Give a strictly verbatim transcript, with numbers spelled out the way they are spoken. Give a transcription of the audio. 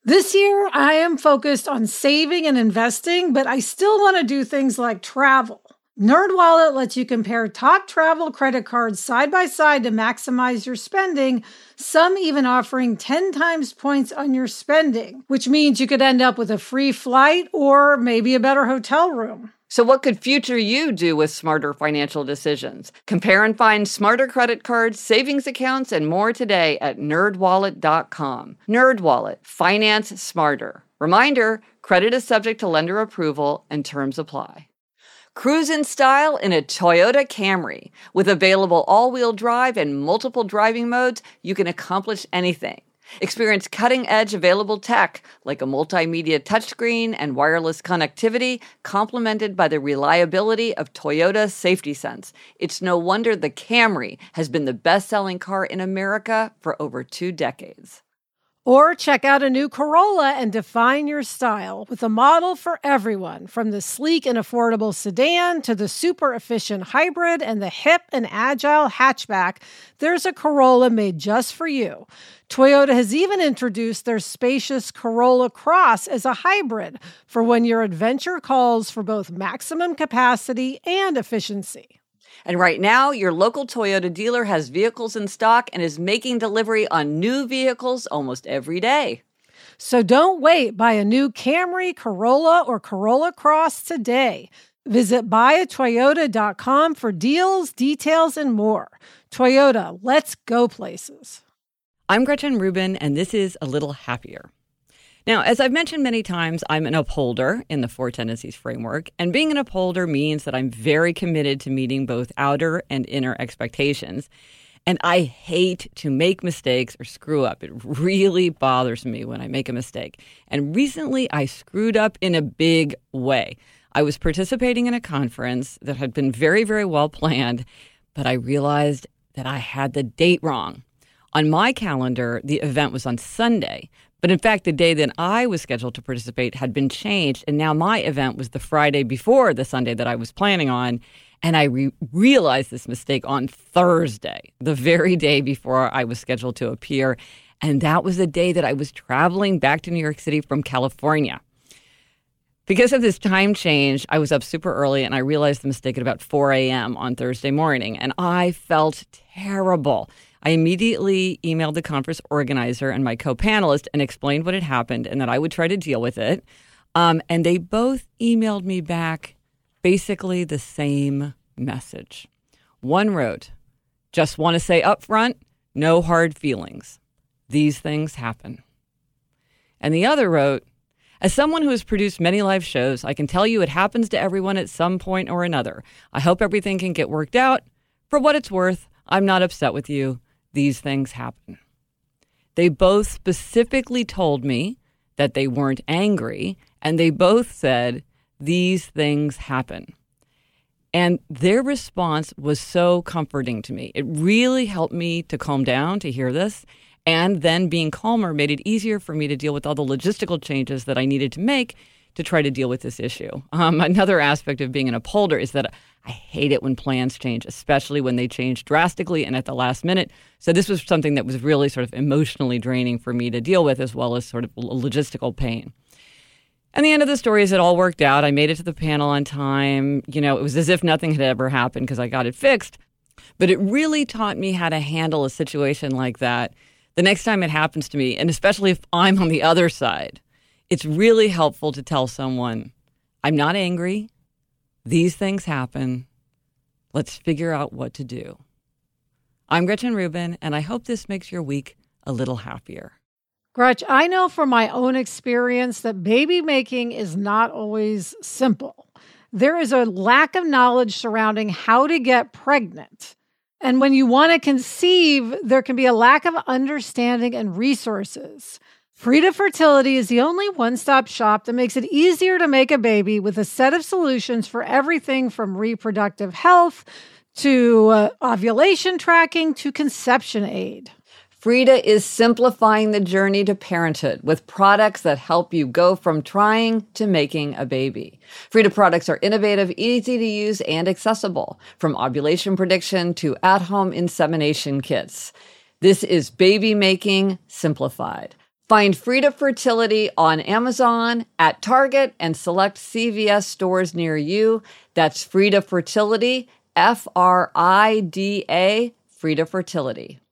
This year, I am focused on saving and investing, but I still want to do things like travel. NerdWallet lets you compare top travel credit cards side by side to maximize your spending, some even offering ten times points on your spending, which means you could end up with a free flight or maybe a better hotel room. So what could future you do with smarter financial decisions? Compare and find smarter credit cards, savings accounts, and more today at nerd wallet dot com. NerdWallet. Finance smarter. Reminder, credit is subject to lender approval and terms apply. Cruise in style in a Toyota Camry. With available all-wheel drive and multiple driving modes, you can accomplish anything. Experience cutting-edge available tech like a multimedia touchscreen and wireless connectivity, complemented by the reliability of Toyota Safety Sense. It's no wonder the Camry has been the best-selling car in America for over two decades. Or check out a new Corolla and define your style with a model for everyone, from the sleek and affordable sedan to the super efficient hybrid and the hip and agile hatchback. There's a Corolla made just for you. Toyota has even introduced their spacious Corolla Cross as a hybrid for when your adventure calls for both maximum capacity and efficiency. And right now, your local Toyota dealer has vehicles in stock and is making delivery on new vehicles almost every day. So don't wait. Buy a new Camry, Corolla, or Corolla Cross today. Visit buy a toyota dot com for deals, details, and more. Toyota, let's go places. I'm Gretchen Rubin, and this is A Little Happier. Now, as I've mentioned many times, I'm an upholder in the Four Tendencies framework, and being an upholder means that I'm very committed to meeting both outer and inner expectations, and I hate to make mistakes or screw up. It really bothers me when I make a mistake, and recently I screwed up in a big way. I was participating in a conference that had been very, very well planned, but I realized that I had the date wrong. On my calendar, the event was on Sunday, but in fact, the day that I was scheduled to participate had been changed, and now my event was the Friday before the Sunday that I was planning on, and I re- realized this mistake on Thursday, the very day before I was scheduled to appear, and that was the day that I was traveling back to New York City from California. Because of this time change, I was up super early, and I realized the mistake at about four a.m. on Thursday morning, and I felt terrible. I immediately emailed the conference organizer and my co-panelist and explained what had happened and that I would try to deal with it. Um, and they both emailed me back basically the same message. One wrote, "Just want to say up front, no hard feelings. These things happen." And the other wrote, "As someone who has produced many live shows, I can tell you it happens to everyone at some point or another. I hope everything can get worked out. For what it's worth, I'm not upset with you. These things happen." They both specifically told me that they weren't angry, and they both said, "These things happen." And their response was so comforting to me. It really helped me to calm down to hear this. And then being calmer made it easier for me to deal with all the logistical changes that I needed to make to try to deal with this issue. Um, another aspect of being an upholder is that I hate it when plans change, especially when they change drastically and at the last minute. So this was something that was really sort of emotionally draining for me to deal with, as well as sort of logistical pain. And the end of the story is it all worked out. I made it to the panel on time. You know, it was as if nothing had ever happened because I got it fixed. But it really taught me how to handle a situation like that the next time it happens to me, and especially if I'm on the other side. It's really helpful to tell someone, I'm not angry. These things happen. Let's figure out what to do. I'm Gretchen Rubin, and I hope this makes your week a little happier. Gretch, I know from my own experience that baby making is not always simple. There is a lack of knowledge surrounding how to get pregnant. And when you want to conceive, there can be a lack of understanding and resources. Frida Fertility is the only one-stop shop that makes it easier to make a baby with a set of solutions for everything from reproductive health to uh, ovulation tracking to conception aid. Frida is simplifying the journey to parenthood with products that help you go from trying to making a baby. Frida products are innovative, easy to use, and accessible, from ovulation prediction to at-home insemination kits. This is baby making simplified. Find Frida Fertility on Amazon, at Target, and select C V S stores near you. That's Frida Fertility, F R I D A, Frida Fertility.